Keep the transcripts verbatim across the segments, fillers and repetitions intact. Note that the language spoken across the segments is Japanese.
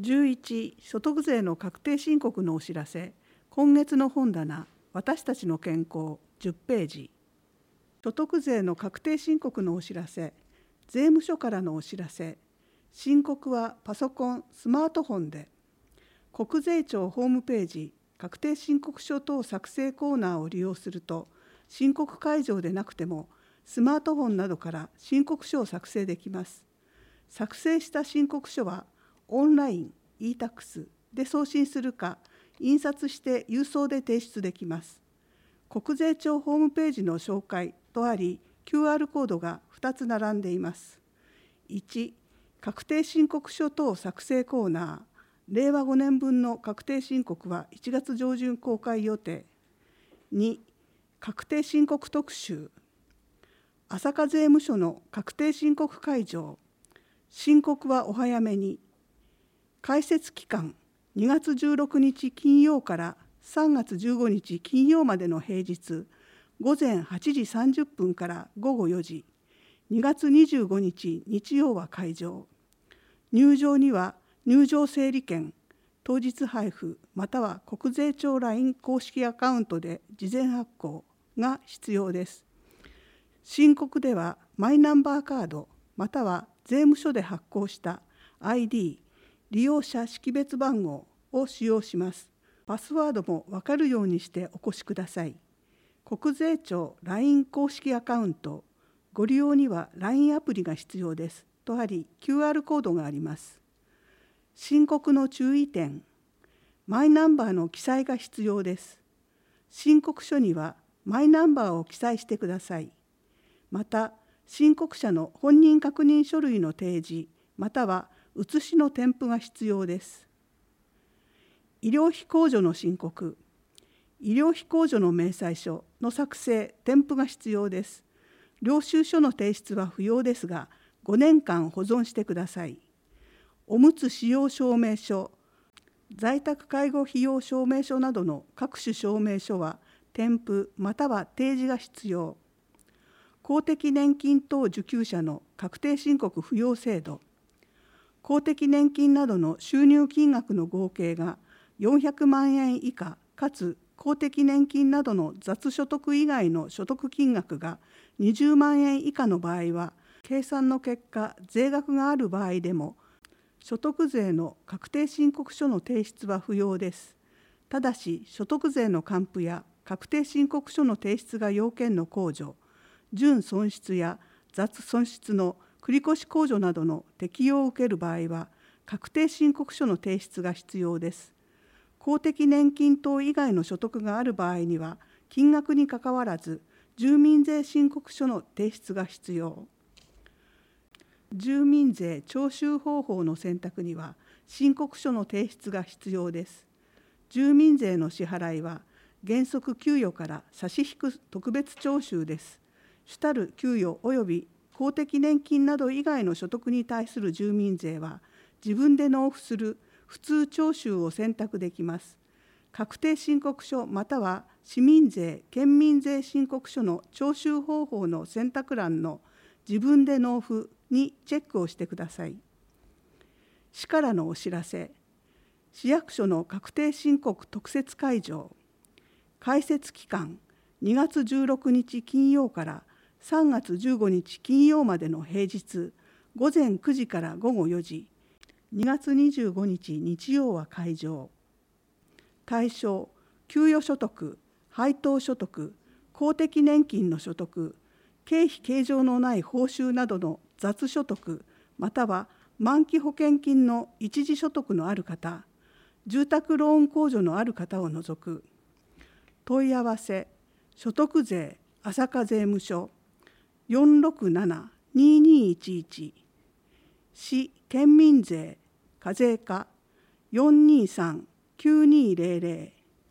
じゅういち、所得税の確定申告のお知らせ。今月の本棚、私たちの健康じゅっページ。所得税の確定申告のお知らせ。税務署からのお知らせ。申告はパソコン、スマートフォンで。国税庁ホームページ、確定申告書等作成コーナーを利用すると、申告会場でなくても、スマートフォンなどから申告書を作成できます。作成した申告書は、オンライン、イータックス で送信するか、印刷して郵送で提出できます。国税庁ホームページの紹介とあり、キューアール コードがふたつ並んでいます。いち、確定申告書等作成コーナー、れいわごねんぶんの確定申告はいちがつ上旬公開予定。に、確定申告特集、朝霞税務署の確定申告会場、申告はお早めに。開設期間、にがつじゅうろくにち金曜からさんがつじゅうごにち金曜までの平日、ごぜんはちじさんじゅっぷんからごごよじ、にがつにじゅうごにち日曜は会場。入場には入場整理券、当日配布または国税庁 ライン 公式アカウントで事前発行が必要です。申告ではマイナンバーカードまたは税務署で発行した アイディー、利用者識別番号を使用します。パスワードも分かるようにしてお越しください。国税庁 ライン 公式アカウント、ご利用には ライン アプリが必要ですとあり、キューアール コードがあります。申告の注意点、マイナンバーの記載が必要です。申告書にはマイナンバーを記載してください。また、申告者の本人確認書類の提示、または写しの添付が必要です。医療費控除の申告、医療費控除の明細書の作成・添付が必要です。領収書の提出は不要ですが、ごねんかん保存してください。おむつ使用証明書、在宅介護費用証明書などの各種証明書は添付または提示が必要。公的年金等受給者の確定申告不要制度、公的年金などの収入金額の合計がよんひゃくまんえん以下かつ公的年金などの雑所得以外の所得金額がにじゅうまんえん以下の場合は、計算の結果税額がある場合でも所得税の確定申告書の提出は不要です。ただし所得税の還付や確定申告書の提出が要件の控除、純損失や雑損失の繰越控除などの適用を受ける場合は、確定申告書の提出が必要です。公的年金等以外の所得がある場合には、金額にかかわらず、住民税申告書の提出が必要。住民税徴収方法の選択には、申告書の提出が必要です。住民税の支払いは、原則給与から差し引く特別徴収です。主たる給与及び公的年金など以外の所得に対する住民税は、自分で納付する普通徴収を選択できます。確定申告書または市民税・県民税申告書の徴収方法の選択欄の自分で納付にチェックをしてください。市からのお知らせ、市役所の確定申告特設会場、開設期間にがつじゅうろくにち金曜からさんがつじゅうごにち金曜までの平日、ごぜんくじからごごよじ、にがつにじゅうごにち日曜は会場。対象、給与所得、配当所得、公的年金の所得、経費計上のない報酬などの雑所得、または満期保険金の一時所得のある方、住宅ローン控除のある方を除く。問い合わせ、所得税朝霞税務署よんろくなな にーにーいちいち、市県民税課税課 よんにーさん きゅうにーぜろぜろ。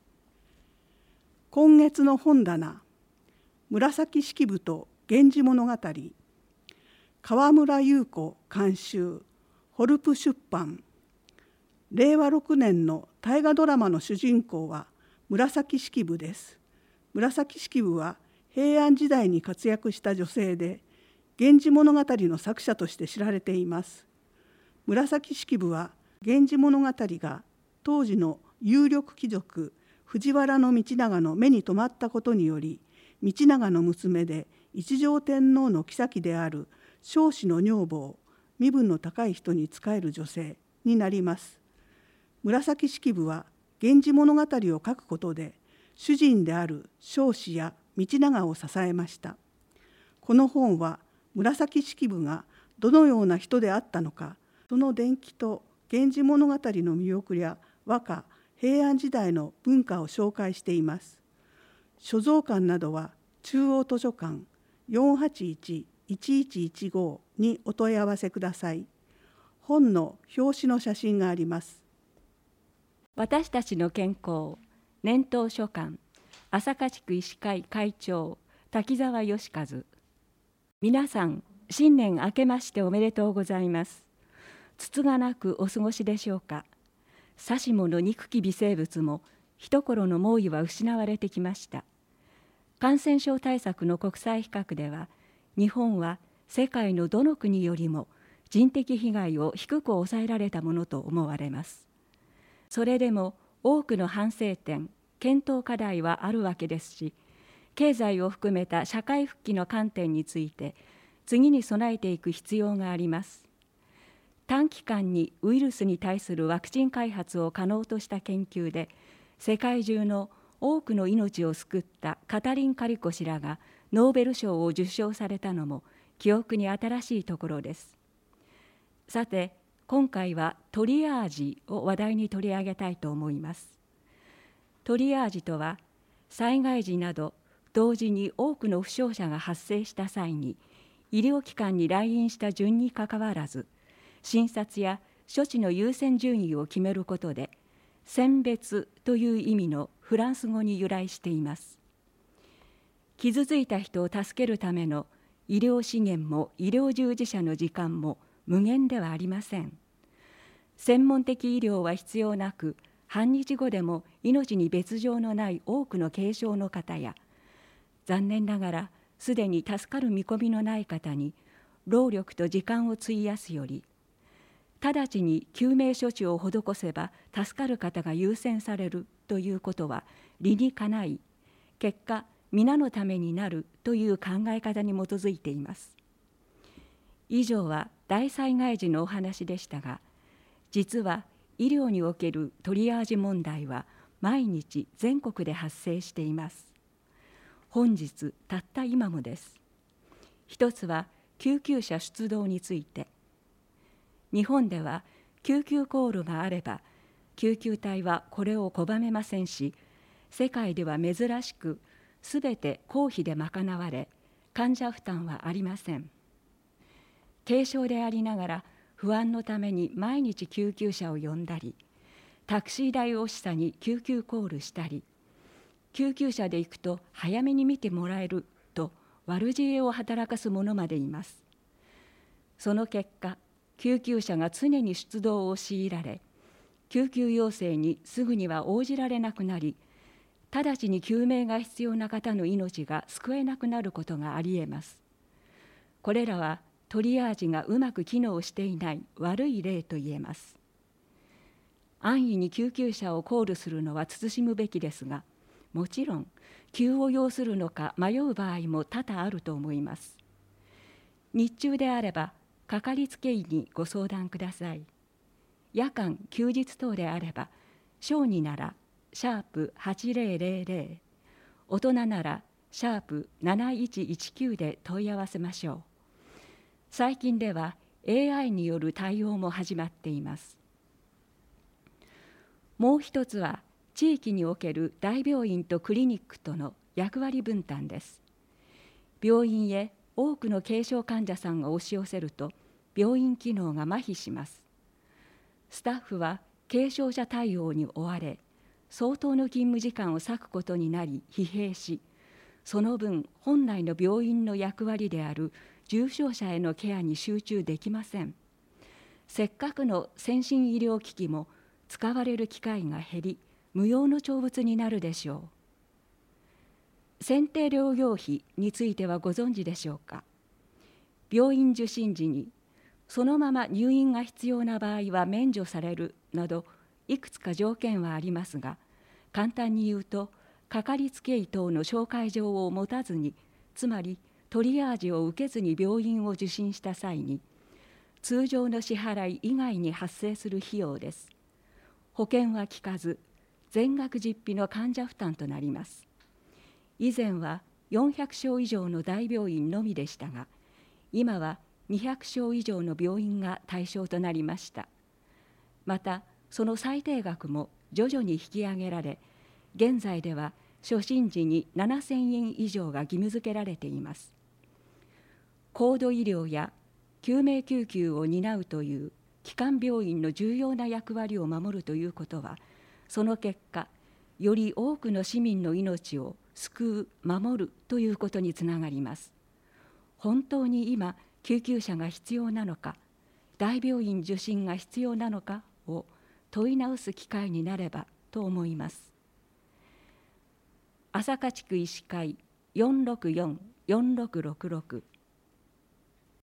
今月の本棚、紫式部と源氏物語、川村優子監修、ホルプ出版。れいわろくねんの大河ドラマの主人公は紫式部です。紫式部は平安時代に活躍した女性で、源氏物語の作者として知られています。紫式部は源氏物語が当時の有力貴族藤原道長の目に留まったことにより、道長の娘で一条天皇の后である彰子の女房、身分の高い人に仕える女性になります。紫式部は源氏物語を書くことで主人である彰子や道長を支えました。この本は紫式部がどのような人であったのか、その伝記と源氏物語の魅力や和歌、平安時代の文化を紹介しています。所蔵館などは中央図書館 よんはちいち いちいちいちご にお問い合わせください。本の表紙の写真があります。 私たちの健康年頭書館朝霞地区医師会会長滝沢義和。皆さん、新年明けましておめでとうございます。つつがなくお過ごしでしょうか。さしもの憎き微生物も一頃の猛威は失われてきました。感染症対策の国際比較では、日本は世界のどの国よりも人的被害を低く抑えられたものと思われます。それでも多くの反省点、検討課題はあるわけですし、経済を含めた社会復帰の観点について次に備えていく必要があります。短期間にウイルスに対するワクチン開発を可能とした研究で世界中の多くの命を救ったカタリン・カリコ氏らがノーベル賞を受賞されたのも記憶に新しいところです。さて、今回はトリアージを話題に取り上げたいと思います。トリアージとは、災害時など同時に多くの負傷者が発生した際に医療機関に来院した順にかかわらず、診察や処置の優先順位を決めることで、選別という意味のフランス語に由来しています。傷ついた人を助けるための医療資源も医療従事者の時間も無限ではありません。専門的医療は必要なく、半日後でも命に別状のない多くの軽症の方や、残念ながらすでに助かる見込みのない方に労力と時間を費やすより、直ちに救命処置を施せば助かる方が優先されるということは理にかない、結果皆のためになるという考え方に基づいています。以上は大災害時のお話でしたが、実は医療におけるトリアージ問題は毎日全国で発生しています。本日たった今もです。一つは救急車出動について。日本では救急コールがあれば救急隊はこれを拒めませんし、世界では珍しくすべて公費で賄われ、患者負担はありません。軽症でありながら不安のために毎日救急車を呼んだり、タクシー代惜しさに救急コールしたり、救急車で行くと早めに見てもらえると悪知恵を働かす者までいます。その結果、救急車が常に出動を強いられ、救急要請にすぐには応じられなくなり、直ちに救命が必要な方の命が救えなくなることがありえます。これらはトリアージがうまく機能していない悪い例と言えます。安易に救急車をコールするのは慎むべきですが、もちろん急を要するのか迷う場合も多々あると思います。日中であればかかりつけ医にご相談ください。夜間、休日等であれば、小児ならシャープはちぜろぜろぜろ、大人ならシャープなないちいちきゅうで問い合わせましょう。最近では エーアイ による対応も始まっています。もう一つは、地域における大病院とクリニックとの役割分担です。病院へ多くの軽症患者さんが押し寄せると、病院機能が麻痺します。スタッフは軽症者対応に追われ、相当の勤務時間を割くことになり疲弊し、その分本来の病院の役割である重症者へのケアに集中できません。せっかくの先進医療機器も使われる機会が減り、無用の長物になるでしょう。選定療養費についてはご存知でしょうか。病院受診時にそのまま入院が必要な場合は免除されるなど、いくつか条件はありますが、簡単に言うと、かかりつけ医等の紹介状を持たずに、つまりトリアージを受けずに病院を受診した際に、通常の支払い以外に発生する費用です。保険は効かず、全額実費の患者負担となります。以前はよんひゃくしょう以上の大病院のみでしたが、今はにひゃくしょう以上の病院が対象となりました。また、その最低額も徐々に引き上げられ、現在では初診時にななせんえん以上が義務付けられています。高度医療や救命救急を担うという基幹病院の重要な役割を守るということは、その結果、より多くの市民の命を救う、守るということにつながります。本当に今、救急車が必要なのか、大病院受診が必要なのかを問い直す機会になればと思います。朝霞地区医師会 よんろくよん よんろくろくろく